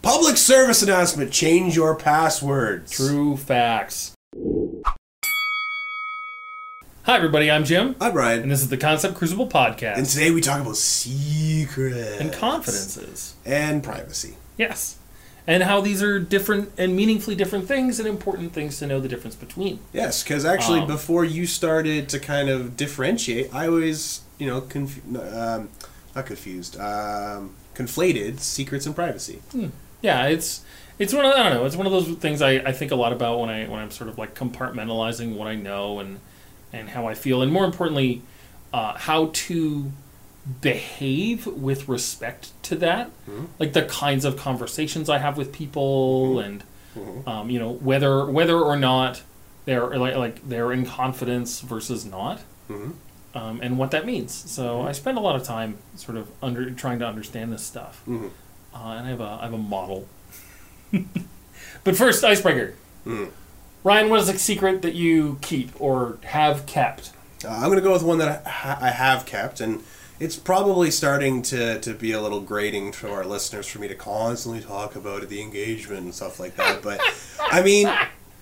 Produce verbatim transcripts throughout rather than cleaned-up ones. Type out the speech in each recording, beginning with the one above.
Public service announcement. Change your passwords. True facts. Hi, everybody. I'm Jim. I'm Brian. And this is the Concept Crucible Podcast. And today we talk about secrets. And confidences. And privacy. Yes. And how these are different and meaningfully different things and important things to know the difference between. Yes, because actually um, before you started to kind of differentiate, I was, you know, conf- um, not confused, um, conflated secrets and privacy. Hmm. Yeah, it's it's one of, I don't know, it's one of those things I, I think a lot about when I when I'm sort of like compartmentalizing what I know and and how I feel, and more importantly, uh, how to behave with respect to that, mm-hmm. like the kinds of conversations I have with people, mm-hmm. and mm-hmm. Um, you know, whether whether or not they're like like they're in confidence versus not, mm-hmm. um, and what that means. So mm-hmm. I spend a lot of time sort of under trying to understand this stuff, mm-hmm. uh, and I have a I have a model. But first, icebreaker. Mm-hmm. Ryan, what is a secret that you keep or have kept? Uh, I'm going to go with one that I, ha- I have kept, and it's probably starting to, to be a little grating to our listeners for me to constantly talk about the engagement and stuff like that. But, I mean,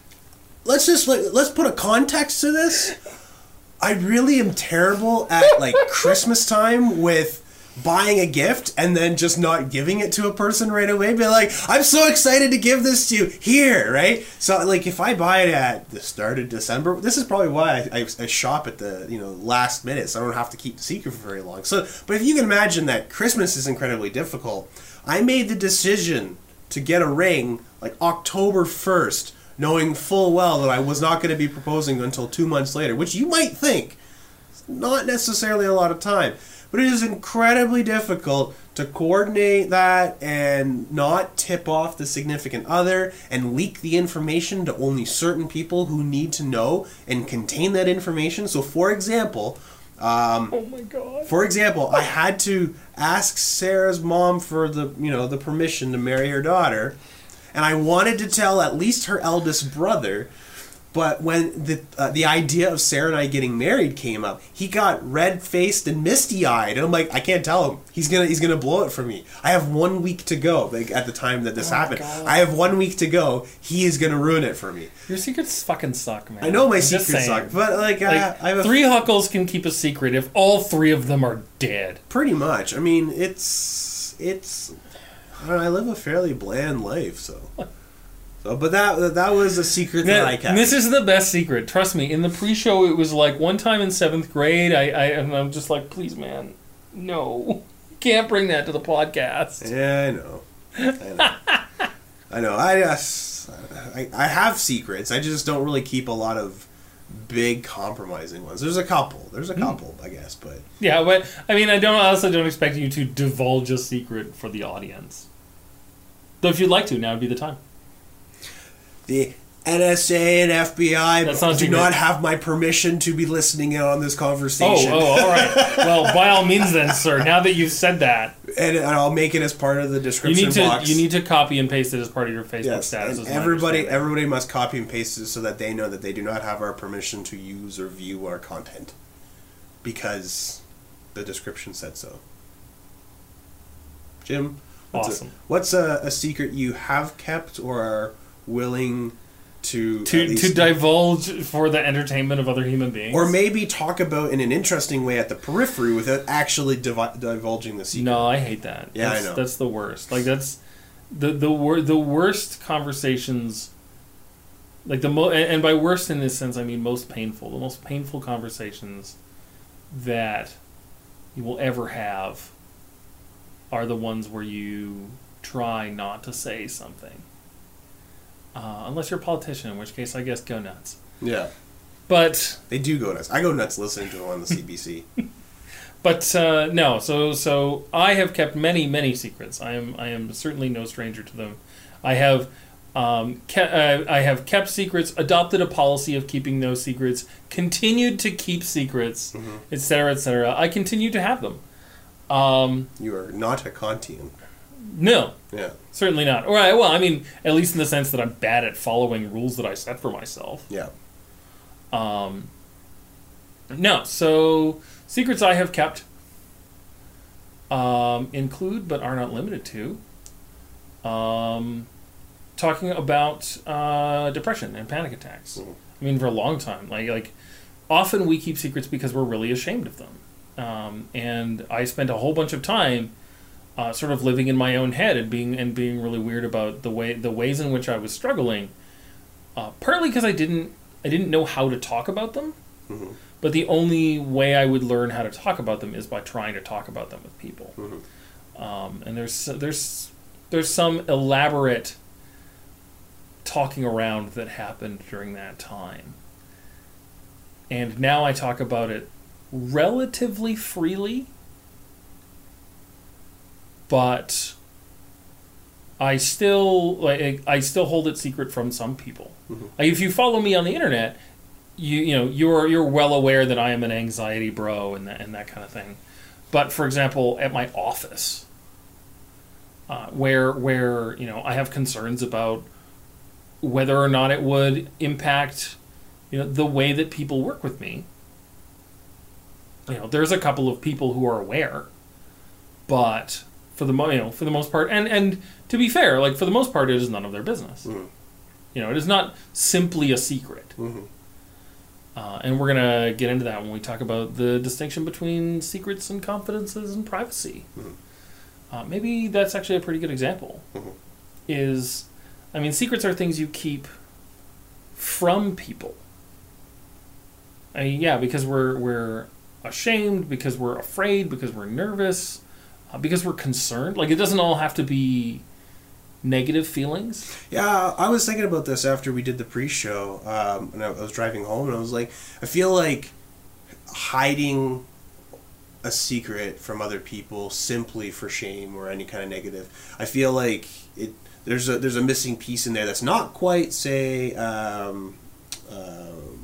let's just, let's put a context to this. I really am terrible at, like, Christmas time with buying a gift and then just not giving it to a person right away. Be like, I'm so excited to give this to you here, right? So, like, if I buy it at the start of December, this is probably why I, I, I shop at the, you know, last minute, so I don't have to keep the secret for very long. So, but if you can imagine that Christmas is incredibly difficult, I made the decision to get a ring like October first, knowing full well that I was not going to be proposing until two months later, which you might think is not necessarily a lot of time. But it is incredibly difficult to coordinate that and not tip off the significant other and leak the information to only certain people who need to know and contain that information. So, for example, um, oh my God. For example, I had to ask Sarah's mom for the you know the permission to marry her daughter, and I wanted to tell at least her eldest brother. But when the uh, the idea of Sarah and I getting married came up, he got red-faced and misty-eyed. And I'm like, I can't tell him. He's gonna he's gonna blow it for me. I have one week to go. Like at the time that this oh happened, I have one week to go. He is gonna ruin it for me. Your secrets fucking suck, man. I know my I'm secrets suck, but like, like I, I have a three huckles can keep a secret if all three of them are dead. Pretty much. I mean, it's it's. I don't know, I live a fairly bland life, so. So, but that that was a secret that, that I kept. This is the best secret. Trust me. In the pre-show, it was like one time in seventh grade, I, I and I'm just like, please, man, no, you can't bring that to the podcast. Yeah, I know. I know. I know. I just I, I have secrets. I just don't really keep a lot of big compromising ones. There's a couple. There's a couple, mm. I guess, but yeah. But I mean, I don't. I also don't expect you to divulge a secret for the audience. Though, if you'd like to, now would be the time. The N S A and F B I do secret. not have my permission to be listening in on this conversation. Oh, oh, all right. Well, by all means then, sir, now that you've said that. And, and I'll make it as part of the description you need to, box. You need to copy and paste it as part of your Facebook yes, status. And everybody, everybody must copy and paste it so that they know that they do not have our permission to use or view our content. Because the description said so. Jim? What's awesome. A, what's a, a secret you have kept or are willing to to to divulge for the entertainment of other human beings, or maybe talk about in an interesting way at the periphery without actually div- divulging the secret? No, I hate that. Yeah, that's, I know. That's the worst. Like that's the the wor- the worst conversations. Like the mo- and by worst in this sense, I mean most painful. The most painful conversations that you will ever have are the ones where you try not to say something. Uh, unless you're a politician, in which case I guess go nuts. Yeah. But they do go nuts. I go nuts listening to them on the C B C. But uh, no, so so I have kept many, many secrets. I am I am certainly no stranger to them. I have um, ke- uh, I have kept secrets, adopted a policy of keeping those secrets, continued to keep secrets, mm-hmm. et cetera, et cetera. I continue to have them. Um, you are not a Kantian. No. Yeah. Certainly not. Or I, well, I mean, at least in the sense that I'm bad at following rules that I set for myself. Yeah. Um. No, so secrets I have kept um, include, but are not limited to, um, talking about uh, depression and panic attacks. Mhm. I mean, for a long time, like like often we keep secrets because we're really ashamed of them. Um, and I spent a whole bunch of time uh, sort of living in my own head and being and being really weird about the way the ways in which I was struggling. Uh, partly because I didn't I didn't know how to talk about them, Mhm. but the only way I would learn how to talk about them is by trying to talk about them with people. Mhm. Um, and there's there's there's some elaborate talking around that happened during that time. And now I talk about it relatively freely, but I still like I still hold it secret from some people. Mhm. Like if you follow me on the internet, you you know you're you're well aware that I am an anxiety bro and that and that kind of thing. But for example, at my office, uh, where where you know I have concerns about whether or not it would impact, you know, the way that people work with me. You know, there's a couple of people who are aware, but for the mo- you know for the most part, and and to be fair, like for the most part, it is none of their business. Mhm. You know, it is not simply a secret. Mhm. Uh, and we're gonna get into that when we talk about the distinction between secrets and confidences and privacy. Mhm. Uh, maybe that's actually a pretty good example. Mhm. Is, I mean, secrets are things you keep from people. I mean, yeah, because we're we're ashamed, because we're afraid, because we're nervous, uh, because we're concerned. Like, it doesn't all have to be negative feelings. Yeah, I was thinking about this after we did the pre-show, um, and I was driving home, and I was like, I feel like hiding a secret from other people simply for shame or any kind of negative. I feel like it. There's a there's a missing piece in there that's not quite, say, um, um,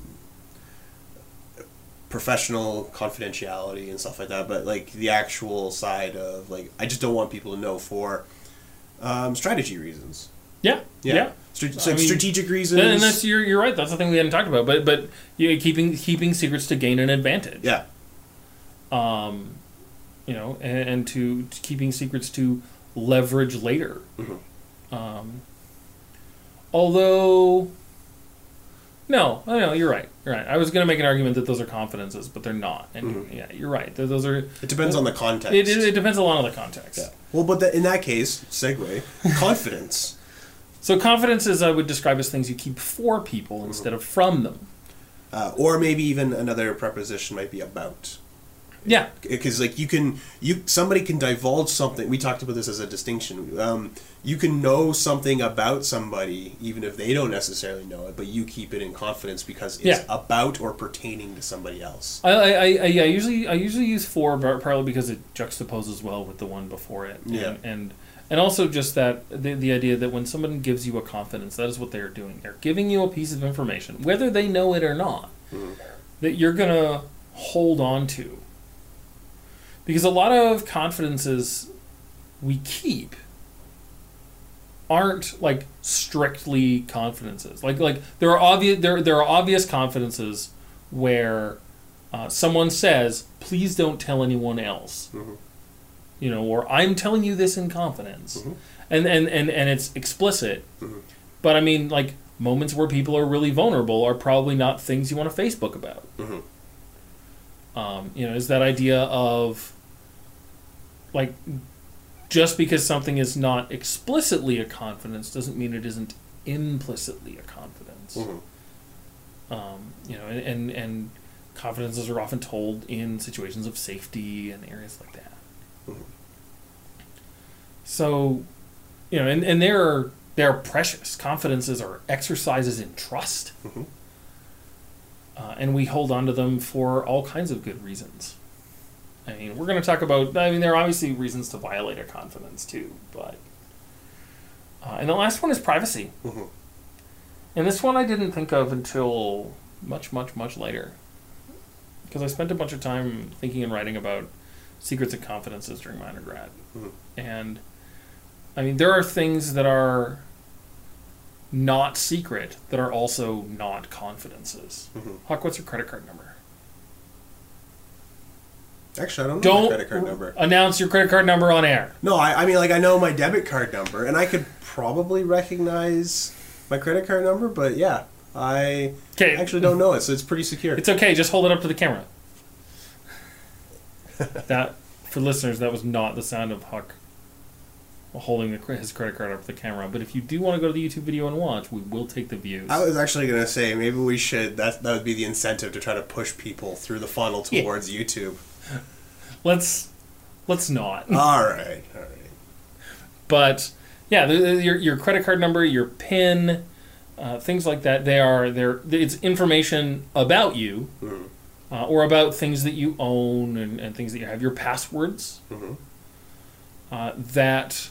professional confidentiality and stuff like that, but like the actual side of like I just don't want people to know for um, strategy reasons. Yeah, Yeah, yeah. Stra- I so mean, strategic reasons. And that's you're you're right. That's the thing we hadn't talked about. But but you know, keeping keeping secrets to gain an advantage. Yeah. Um, you know, and, and to, to keeping secrets to leverage later. Mm-hmm. Um, although, no, I know you're right. You're right. I was going to make an argument that those are confidences, but they're not. And Mm-hmm. yeah, you're right. Th- Those are. It depends on the context. It, it, it depends a lot on the context. Yeah. Well, but the, in that case, segue, confidence. So confidences I would describe as things you keep for people Mm-hmm. instead of from them. Uh, or maybe even another preposition might be about. Yeah. Because like you can you somebody can divulge something. We talked about this as a distinction. Um, you can know something about somebody even if they don't necessarily know it, but you keep it in confidence because it's Yeah. about or pertaining to somebody else. I, I, I, I yeah, usually I usually use for but partly because it juxtaposes well with the one before it. And, Yeah. And and also just that the the idea that when someone gives you a confidence, that is what they're doing. They're giving you a piece of information, whether they know it or not, Mhm. that you're gonna hold on to. Because a lot of confidences we keep aren't like strictly confidences. Like like there are obvious there there are obvious confidences where uh, someone says, "Please don't tell anyone else," Mhm. you know, or "I'm telling you this in confidence," Mhm. and, and and and it's explicit. Mhm. But I mean, like moments where people are really vulnerable are probably not things you want to Facebook about. Mhm. Um, you know, is that idea of like just because something is not explicitly a confidence doesn't mean it isn't implicitly a confidence. Mhm. Um, you know, and, and and confidences are often told in situations of safety and areas like that. Mhm. So, you know, and, and they're they're precious. Confidences are exercises in trust. Mhm. Uh, and we hold on to them for all kinds of good reasons. I mean, we're going to talk about, I mean, there are obviously reasons to violate a confidence too, but... Uh, and the last one is privacy. Mhm. And this one I didn't think of until much, much, much later. Because I spent a bunch of time thinking and writing about secrets and confidences during my undergrad. Mhm. And, I mean, there are things that are not secret that are also not confidences. Mhm. Huck, what's your credit card number? Actually, I don't know Don't my credit card number. announce your credit card number on air. No, I, I mean, like, I know my debit card number, and I could probably recognize my credit card number, but yeah, I Okay. actually don't know it, so it's pretty secure. It's okay. Just hold it up to the camera. That, for listeners, that was not the sound of Huck holding the, his credit card up to the camera. But if you do want to go to the YouTube video and watch, we will take the views. I was actually going to say, maybe we should, that, that would be the incentive to try to push people through the funnel towards yeah. YouTube. Let's, let's not. All right, all right. But, yeah, the, the, your, your credit card number, your PIN, uh, things like that, they are, they're, it's information about you. Mm-hmm. Uh, or about things that you own and, and things that you have. Your passwords. Mm-hmm. Uh, that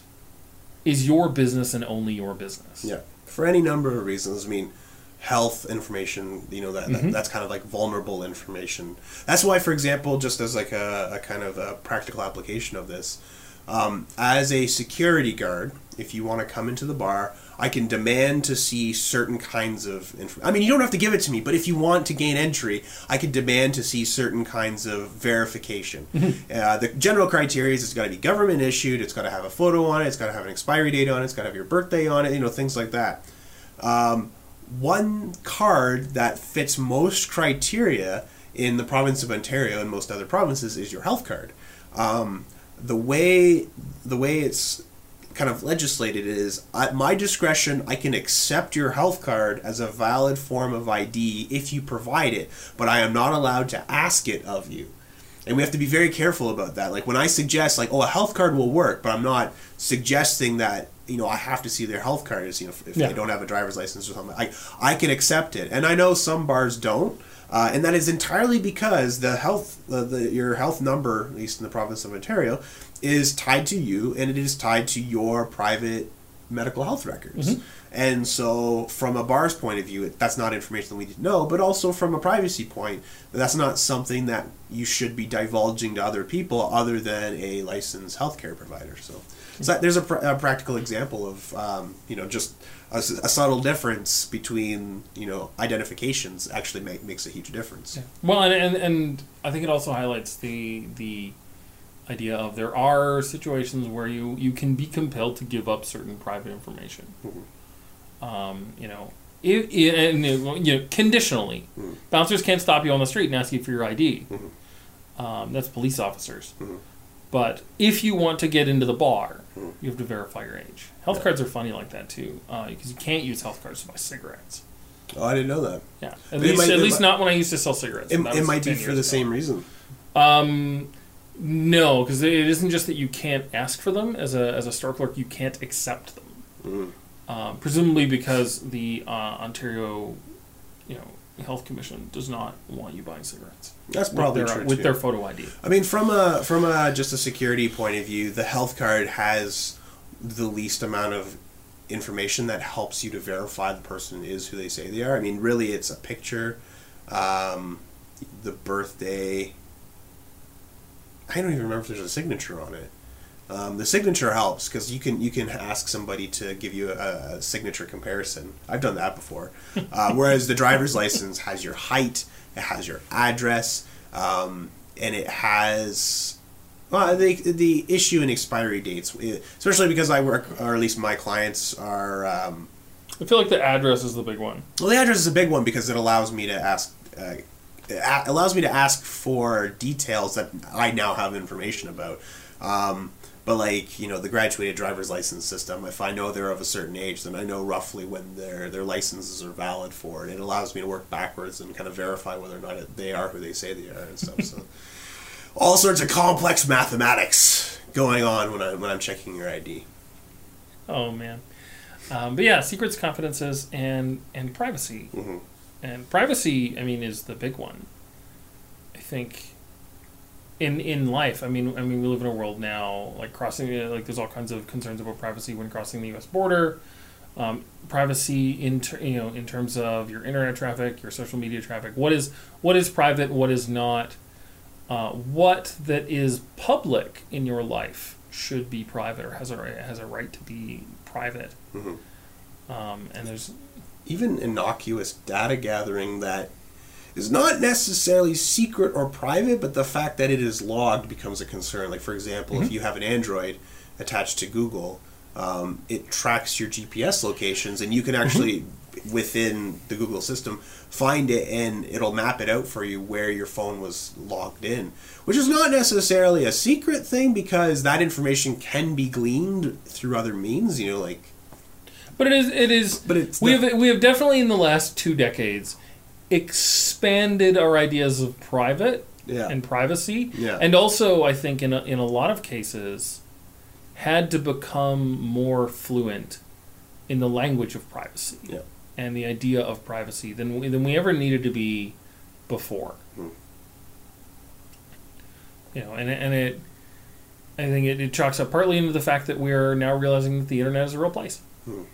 is your business and only your business. Yeah. For any number of reasons. I mean, health information, you know, that, mm-hmm. that that's kind of like vulnerable information. That's why, for example, just as like a, a kind of a practical application of this, um, as a security guard, if you want to come into the bar, I can demand to see certain kinds of information. I mean, you don't have to give it to me, but if you want to gain entry, I can demand to see certain kinds of verification. Mm-hmm. Uh, the general criteria is it's got to be government issued, it's got to have a photo on it, it's got to have an expiry date on it, it's got to have your birthday on it, you know, things like that. Um, one card that fits most criteria in the province of Ontario and most other provinces is your health card. Um, the way the way it's kind of legislated is, at my discretion, I can accept your health card as a valid form of I D if you provide it, but I am not allowed to ask it of you. And we have to be very careful about that. Like when I suggest, like, oh, a health card will work, but I'm not suggesting that, you know, I have to see their health cards, you know, if, if yeah. they don't have a driver's license or something. I, I can accept it. And I know some bars don't. Uh, and that is entirely because the health, uh, the, your health number, at least in the province of Ontario, is tied to you, and it is tied to your private medical health records. Mm-hmm. And so, from a bar's point of view, that's not information that we need to know, but also from a privacy point, that's not something that you should be divulging to other people other than a licensed healthcare provider. So, so there's a, pr- a practical example of, um, you know, just a, a subtle difference between, you know, identifications actually make, makes a huge difference. Yeah. Well, and, and and I think it also highlights the the idea of there are situations where you, you can be compelled to give up certain private information. Mm-hmm. Um, you know, if, and you know, conditionally, mm-hmm. bouncers can't stop you on the street and ask you for your I D. Mm-hmm. Um, that's police officers. Mm-hmm. But if you want to get into the bar, mm-hmm. you have to verify your age. Health yeah. cards are funny like that too, uh, because you can't use health cards to buy cigarettes. Oh, I didn't know that. Yeah, at but least, might, at least might, not when I used to sell cigarettes. It, it might be for the ago. same reason. Um. No, because it isn't just that you can't ask for them. As a as a store clerk, you can't accept them. Mm. Um, presumably because the uh, Ontario, you know, Health Commission does not want you buying cigarettes. That's probably with their, true with too. their photo I D. I mean, from a from a just a security point of view, the health card has the least amount of information that helps you to verify the person is who they say they are. I mean, really, it's a picture, um, the birthday. I don't even remember if there's a signature on it. Um, the signature helps because you can you can ask somebody to give you a, a signature comparison. I've done that before. Uh, whereas the driver's license has your height, it has your address, um, and it has well the the issue and expiry dates. Especially because I work, or at least my clients are. Um, I feel like the address is the big one. Well, the address is a big one because it allows me to ask. Uh, It allows me to ask for details that I now have information about. Um, but like, you know, the graduated driver's license system, if I know they're of a certain age, then I know roughly when their their licenses are valid for it. It allows me to work backwards and kind of verify whether or not they are who they say they are and stuff. So all sorts of complex mathematics going on when I when I'm checking your I D. Oh man. Um, but yeah, secrets, confidences, and and privacy. Mm-hmm. And privacy, I mean, is the big one. I think in in life, I mean, I mean, we live in a world now, like crossing, like there's all kinds of concerns about privacy when crossing the U S border. Um, privacy in ter- you know in terms of your internet traffic, your social media traffic. What is what is private? What is not? Uh, what that is public in your life should be private or has a has a right to be private. Mm-hmm. Um, and there's even innocuous data gathering that is not necessarily secret or private, but the fact that it is logged becomes a concern. Like, for example, mm-hmm. if you have an Android attached to Google, um, it tracks your G P S locations, and you can actually, mm-hmm. within the Google system, find it, and it'll map it out for you where your phone was logged in, which is not necessarily a secret thing, because that information can be gleaned through other means, you know, like... But it is, it is, but it's we def- have, we have definitely in the last two decades expanded our ideas of private yeah. and privacy, yeah. and also, I think, in a, in a lot of cases, had to become more fluent in the language of privacy yeah. and the idea of privacy than we, than we ever needed to be before. Hmm. You know, and and it, I think it, it chalks up partly into the fact that we are now realizing that the internet is a real place, hmm.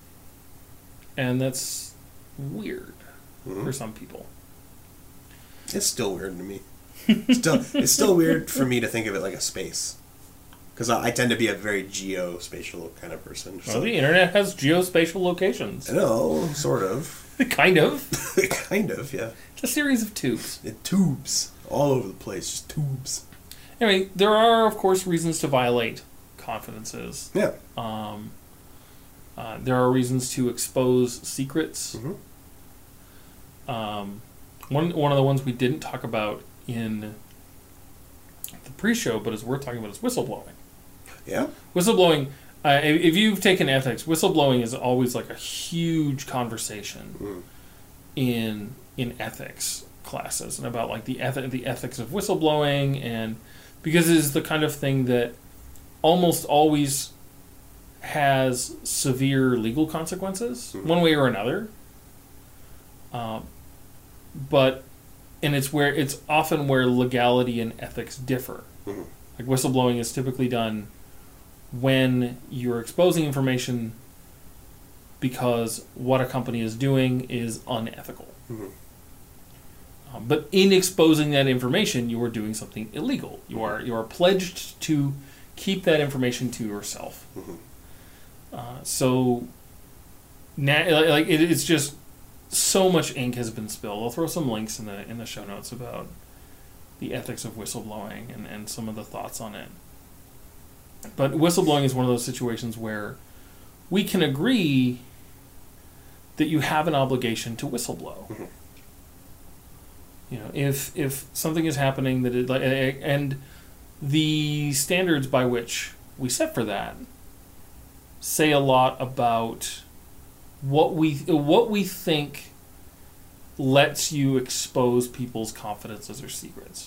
and that's weird hmm. for some people. It's still weird to me. Still, it's still weird for me to think of it like a space. Because I, I tend to be a very geospatial kind of person. So. Well, the internet has geospatial locations. No, sort of. kind of. kind of, yeah. It's a series of tubes. It tubes. All over the place, just tubes. Anyway, there are, of course, reasons to violate confidences. Yeah. Um, uh, there are reasons to expose secrets. Mm-hmm. Um, one, one of the ones we didn't talk about in the pre-show, but is worth talking about, is whistleblowing. Yeah. Whistleblowing, uh, if you've taken ethics, whistleblowing is always like a huge conversation mm. in in ethics classes, and about like the eth- the ethics of whistleblowing, and because it is the kind of thing that almost always has severe legal consequences, mm. one way or another. Um, but and it's where it's often where legality and ethics differ. Mm-hmm. Like whistleblowing is typically done when you're exposing information because what a company is doing is unethical. Mm-hmm. Um, but in exposing that information, you are doing something illegal. You are you are pledged to keep that information to yourself. Mm-hmm. Uh, so, na- like it, it's just so much ink has been spilled. I'll throw some links in the in the show notes about the ethics of whistleblowing and, and some of the thoughts on it. But whistleblowing is one of those situations where we can agree that you have an obligation to whistleblow. Mm-hmm. You know, if if something is happening that it, and the standards by which we set for that say a lot about what we what we think lets you expose people's confidences or secrets.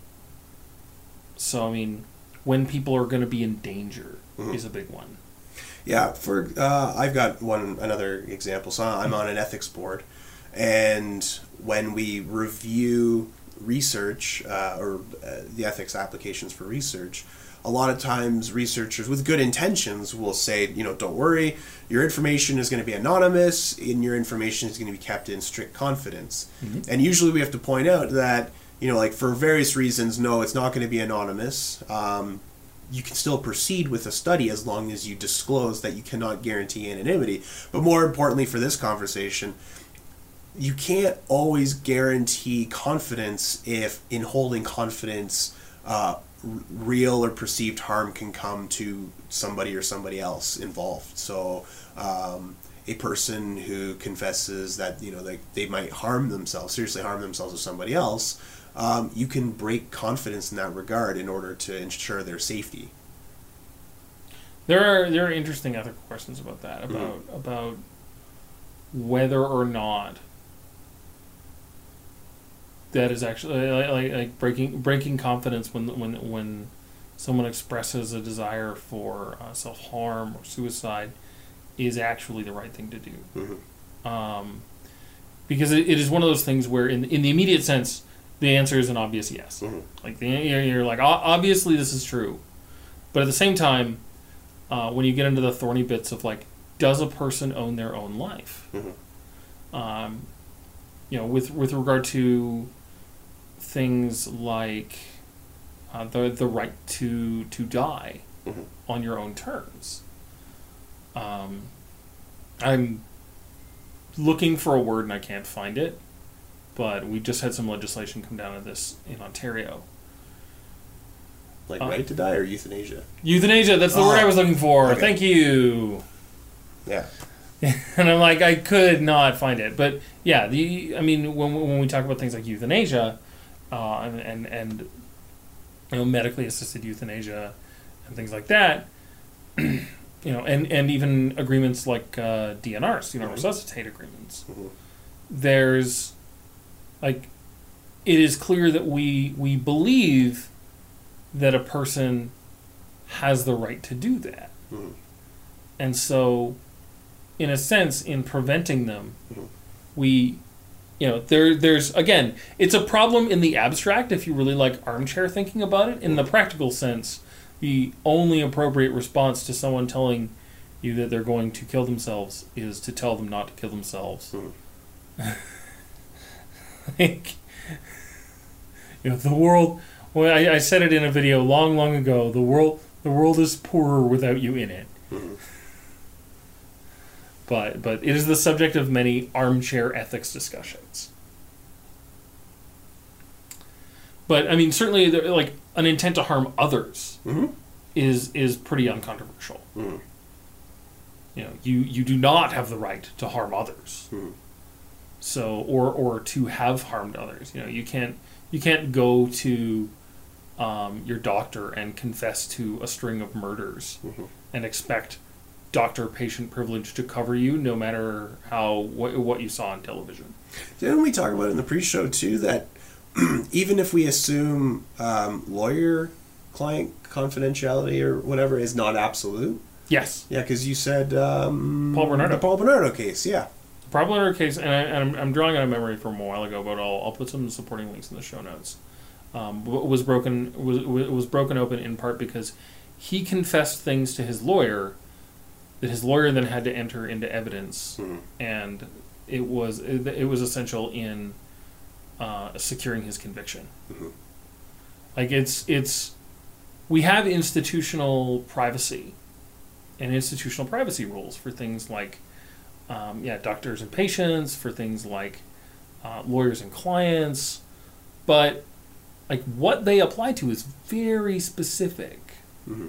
So, I mean, when people are going to be in danger mm-hmm. is a big one. Yeah, for uh, I've got one another example. So I'm on an ethics board, and when we review research uh, or uh, the ethics applications for research, a lot of times researchers with good intentions will say, you know, don't worry, your information is going to be anonymous and your information is going to be kept in strict confidence. Mm-hmm. And usually we have to point out that, you know, like for various reasons, no, it's not going to be anonymous. Um, you can still proceed with a study as long as you disclose that you cannot guarantee anonymity. But more importantly for this conversation, you can't always guarantee confidence if in holding confidence uh, real or perceived harm can come to somebody or somebody else involved. So um, a person who confesses that, you know, they, they might harm themselves, seriously harm themselves or somebody else, um, you can break confidence in that regard in order to ensure their safety. There are there are interesting ethical questions about that, about mm-hmm. about whether or not that is actually like, like, like breaking breaking confidence when when when someone expresses a desire for uh, self harm or suicide is actually the right thing to do. Mm-hmm. Um, because it, it is one of those things where, in in the immediate sense, the answer is an obvious yes. Mm-hmm. Like the, you're, you're like obviously this is true, but at the same time, uh, when you get into the thorny bits of like, does a person own their own life? Mm-hmm. Um, you know, with with regard to things like uh, the the right to to die mm-hmm. on your own terms. Um, I'm looking for a word and I can't find it. but we just had some legislation come down on this in Ontario. Like Uh, right to die or euthanasia? Euthanasia, that's the Oh, word I was looking for. okay. Thank you. Yeah. And I'm like, I could not find it. But yeah, the I mean, when when we talk about things like euthanasia, uh, and, and and you know, medically assisted euthanasia, and things like that, you know, and, and even agreements like uh, D N Rs, you know, Mhm. resuscitate agreements. Mhm. There's like, it is clear that we we believe that a person has the right to do that, Mhm. and so, in a sense, in preventing them, Mhm. we, you know, there, there's, again, it's a problem in the abstract if you really like armchair thinking about it. In the practical sense, the only appropriate response to someone telling you that they're going to kill themselves is to tell them not to kill themselves. Mhm. Like, you know, the world, well, I, I said it in a video long, long ago, the world, the world is poorer without you in it. Mhm. But but it is the subject of many armchair ethics discussions. But I mean, certainly, there, like an intent to harm others Mhm. is is pretty uncontroversial. Mhm. You know, you, you do not have the right to harm others. Mhm. So or or to have harmed others. You know, you can't you can't go to um, your doctor and confess to a string of murders Mhm. and expect doctor-patient privilege to cover you, no matter how what, what you saw on television. Didn't we talk about it in the pre-show too that even if we assume um, lawyer-client confidentiality or whatever is not absolute? Yes, Yeah, because you said um, Paul Bernardo. the Paul Bernardo case. Yeah. the problem in our case, and, I, and I'm, I'm drawing on a memory from a while ago, but I'll, I'll put some supporting links in the show notes. Um, was broken was was broken open in part because he confessed things to his lawyer that his lawyer then had to enter into evidence, Mhm. and it was it, it was essential in uh, securing his conviction. Mhm. Like it's it's we have institutional privacy and institutional privacy rules for things like um, yeah doctors and patients, for things like uh, lawyers and clients, but like what they apply to is very specific. Mhm.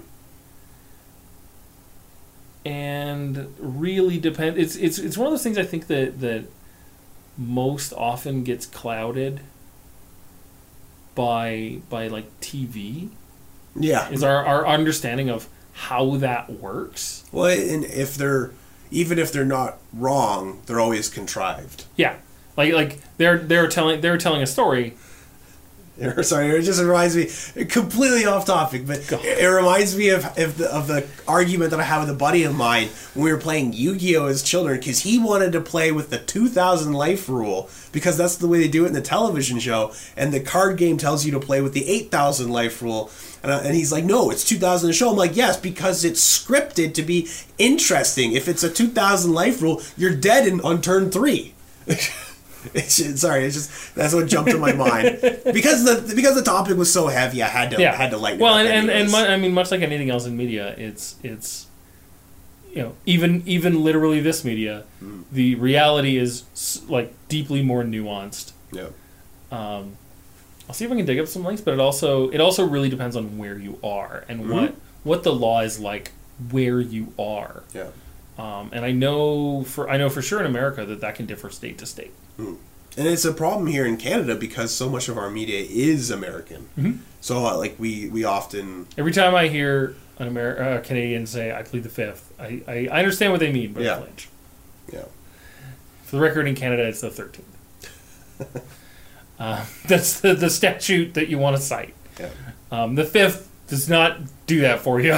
And really depend. It's it's it's one of those things I think that that most often gets clouded by by like T V. Yeah. Is our our understanding of how that works. Well, and if they're even if they're not wrong, they're always contrived. Yeah, like like they're they're telling they're telling a story. Sorry, it just reminds me completely off topic, but God. it reminds me of of the, of the argument that I had with a buddy of mine when we were playing Yu-Gi-Oh as children, because he wanted to play with the two thousand life rule because that's the way they do it in the television show, and the card game tells you to play with the eight thousand life rule, and, I, and he's like, no, it's two thousand a show. I'm like, yes, because it's scripted to be interesting. If it's a two thousand life rule, you're dead in, on turn three. It's just, sorry, it's just that's what jumped to my mind because the because the topic was so heavy. I had to Yeah, had to lighten well, it up. and and, and anyways. mu- I mean, much like anything else in media, it's it's you know even even literally this media, Mm. the reality is s- like deeply more nuanced. yeah. Um, I'll see if I can dig up some links, but it also it also really depends on where you are and Mhm. what what the law is like where you are. Yeah. Um, and I know for I know for sure in America that that can differ state to state. Mm. And it's a problem here in Canada because so much of our media is American. Mhm. So uh, like we we often Every time I hear an Amer- uh, Canadian say "I plead the fifth," I, I, I understand what they mean, but Yeah. I flinch. yeah For the record, in Canada, it's the thirteenth. uh, that's the, the statute that you want to cite. yeah Um, the fifth does not do that for you.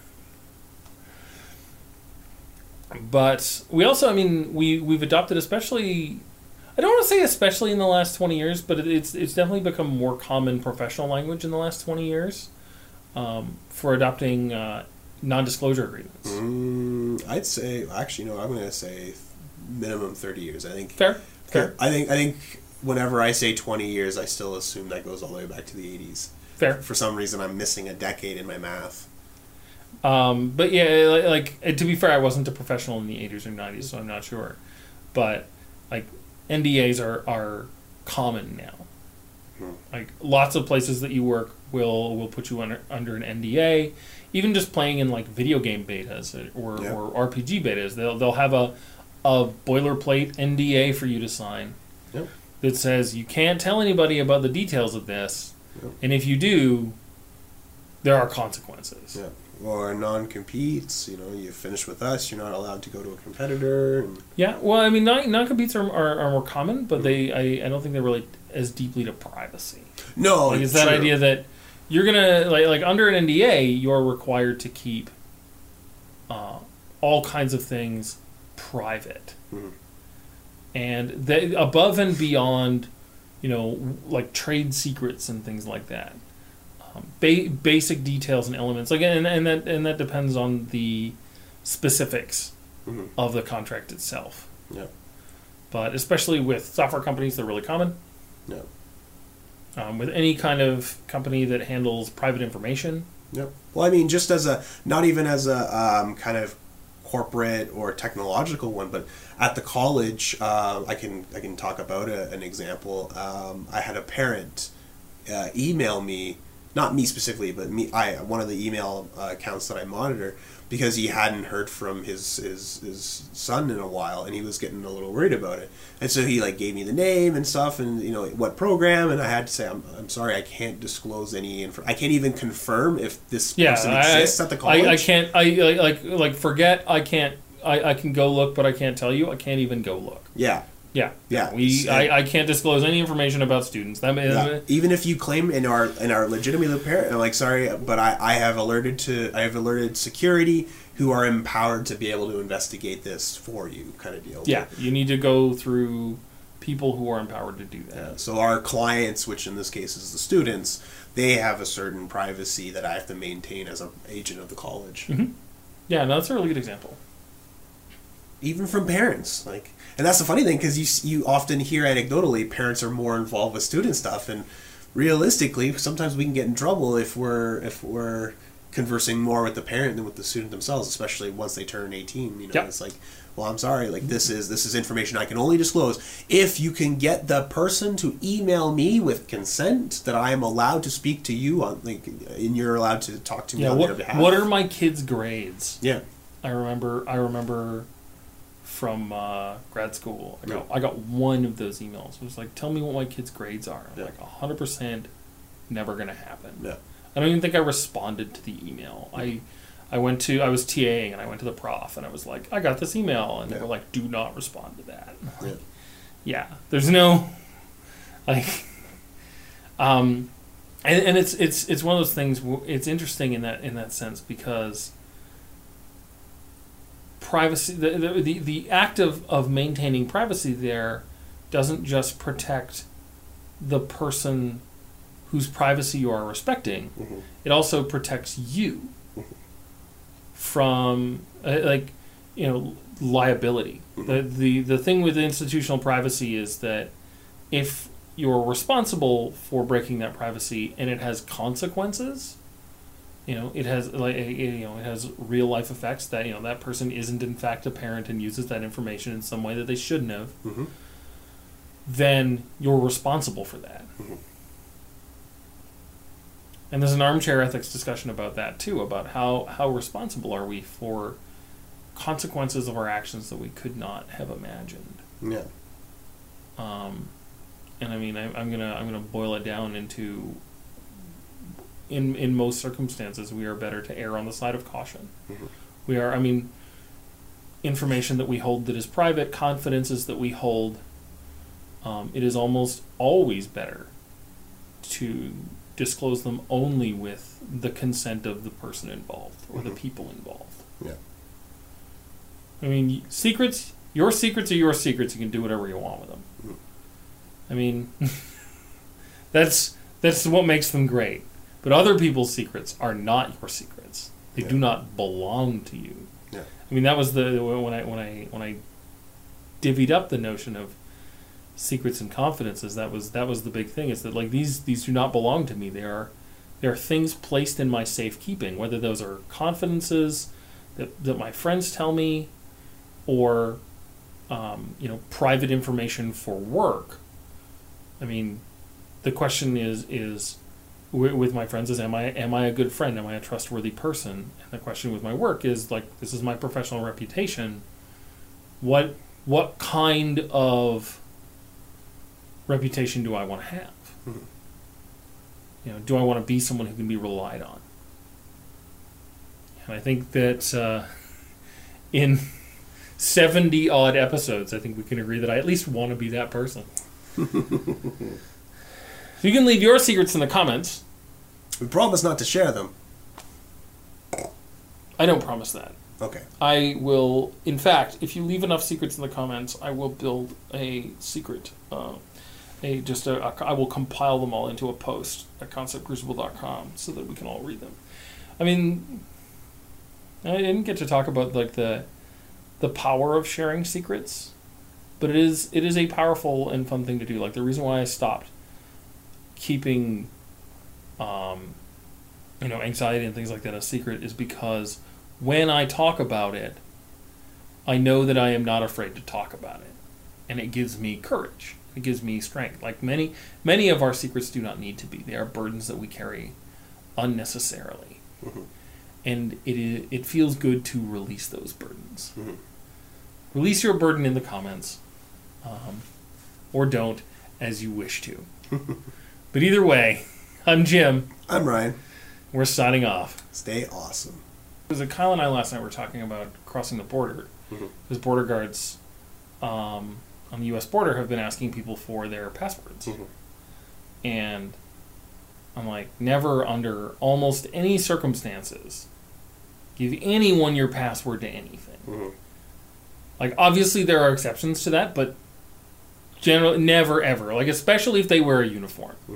But we also, I mean, we, we've adopted, especially, I don't want to say especially in the last twenty years, but it, it's it's definitely become more common professional language in the last twenty years um, for adopting uh, non-disclosure agreements. mm, I'd say actually no I'm going to say minimum thirty years. I think Fair? Fair. I think I think whenever I say twenty years, I still assume that goes all the way back to the eighties. Fair. For some reason, I'm missing a decade in my math. Um, but yeah, like, like to be fair, I wasn't a professional in the eighties or nineties, so I'm not sure. But like N D As are are common now. Hmm. Like lots of places that you work will will put you under under an N D A. Even just playing in like video game betas or, Yeah. or R P G betas, they'll they'll have a a boilerplate N D A for you to sign Yep. that says you can't tell anybody about the details of this, Yep. and if you do, there are consequences. Yeah. Or non-competes, you know, you finish with us, you're not allowed to go to a competitor. And Yeah, well, I mean, non non competes are, are are more common, but they I, I don't think they relate as deeply to privacy. no, Like, it's that true. idea that you're gonna like like under an N D A, you're required to keep uh, all kinds of things private, Mhm. and they, above and beyond, you know, like trade secrets and things like that. Um, ba- basic details and elements, like and, and that and that depends on the specifics Mhm. of the contract itself. Yeah. But especially with software companies, they're really common. Yeah. Um, with any kind of company that handles private information. Yep. Well, I mean, just as a, not even as a um, kind of corporate or technological one, but at the college, uh, I can I can talk about a, an example. Um, I had a parent uh, email me, not me specifically, but me, I one of the email uh, accounts that I monitor, because he hadn't heard from his, his his son in a while, and he was getting a little worried about it. And so he like gave me the name and stuff, and you know what program, and I had to say, I'm I'm sorry, I can't disclose any info. I can't even confirm if this Yeah, person I, exists at the college. I, I can't. I like like like forget. I can't. I, I can go look, but I can't tell you. I can't even go look. Yeah. Yeah. Yeah. We. I, I can't disclose any information about students. That means Yeah. Even if you claim in our in our legitimately parent, I'm like, sorry, but I, I have alerted to I have alerted security who are empowered to be able to investigate this for you, kind of deal. Yeah. You need to go through people who are empowered to do that. Yeah. So our clients, which in this case is the students, they have a certain privacy that I have to maintain as an agent of the college. Mm-hmm. Yeah. No, that's a really good example. Even from parents, like, and that's the funny thing, because you you often hear anecdotally parents are more involved with student stuff, and realistically, sometimes we can get in trouble if we're if we're conversing more with the parent than with the student themselves, especially once they turn eighteen. You know, Yep. It's like, well, I'm sorry, like this is this is information I can only disclose if you can get the person to email me with consent that I am allowed to speak to you on, like, and you're allowed to talk to me Yeah. on their What behalf. What are my kids' grades? Yeah. I remember. I remember. From uh, grad school, I got Yeah. I got one of those emails. It was like, "Tell me what my kids' grades are." I'm Yeah. like, "A hundred percent, never gonna happen." Yeah. I don't even think I responded to the email. I, I went to I was TAing and I went to the prof and I was like, "I got this email," and Yeah. they were like, "Do not respond to that." Yeah. Yeah, there's no, like, um, and, and it's it's it's one of those things. w- It's interesting in that in that sense because privacy, the, the the the act of of maintaining privacy there doesn't just protect the person whose privacy you are respecting. Mhm. It also protects you from uh, like you know liability. The, the the thing with institutional privacy is that if you're responsible for breaking that privacy and it has consequences, you know, it has like you know it has real life effects that you know that person isn't in fact a parent and uses that information in some way that they shouldn't have, Mm-hmm. then you're responsible for that. Mhm. And there's an armchair ethics discussion about that too, about how, how responsible are we for consequences of our actions that we could not have imagined. Yeah. Um, and I mean, I, I'm gonna I'm gonna boil it down into in in most circumstances, we are better to err on the side of caution. Mhm. We are, I mean, information that we hold that is private, confidences that we hold. Um, it is almost always better to disclose them only with the consent of the person involved or the Mhm. people involved. Yeah. I mean, y- secrets, your secrets are your secrets. You can do whatever you want with them. Mhm. I mean, that's that's what makes them great. But other people's secrets are not your secrets. They Yeah. do not belong to you. Yeah. I mean, that was the when I when I when I divvied up the notion of secrets and confidences. That was that was the big thing. Is that like these these do not belong to me. They are they are things placed in my safekeeping. Whether those are confidences that that my friends tell me, or um, you know, private information for work. I mean, the question is is w- with my friends is am I am I a good friend? Am I a trustworthy person? And the question with my work is like, this is my professional reputation. What what kind of reputation do I want to have? Mm-hmm. You know, do I want to be someone who can be relied on? And I think that uh, in seventy odd episodes, I think we can agree that I at least want to be that person. You can leave your secrets in the comments. We promise not to share them. I don't promise that. Okay. I will, in fact, if you leave enough secrets in the comments, I will build a secret, uh, a just a, a, I will compile them all into a post at concept crucible dot com so that we can all read them. I mean, I didn't get to talk about like the the power of sharing secrets, but it is it is a powerful and fun thing to do. Like the reason why I stopped keeping, um, you know, anxiety and things like that a secret is because when I talk about it, I know that I am not afraid to talk about it, and it gives me courage. It gives me strength. Like many many of our secrets do not need to be. They are burdens that we carry unnecessarily. Mm-hmm. And it is, it feels good to release those burdens. Mm-hmm. Release your burden in the comments, um, or don't, as you wish to. But either way, I'm Jim. I'm Ryan. We're signing off. Stay awesome. Because Kyle and I last night were talking about crossing the border. Mm-hmm. Because border guards um, on the U S border have been asking people for their passwords. Mm-hmm. And I'm like, never under almost any circumstances give anyone your password to anything. Mm-hmm. Like, obviously there are exceptions to that, but generally, never ever. Like, especially if they wear a uniform.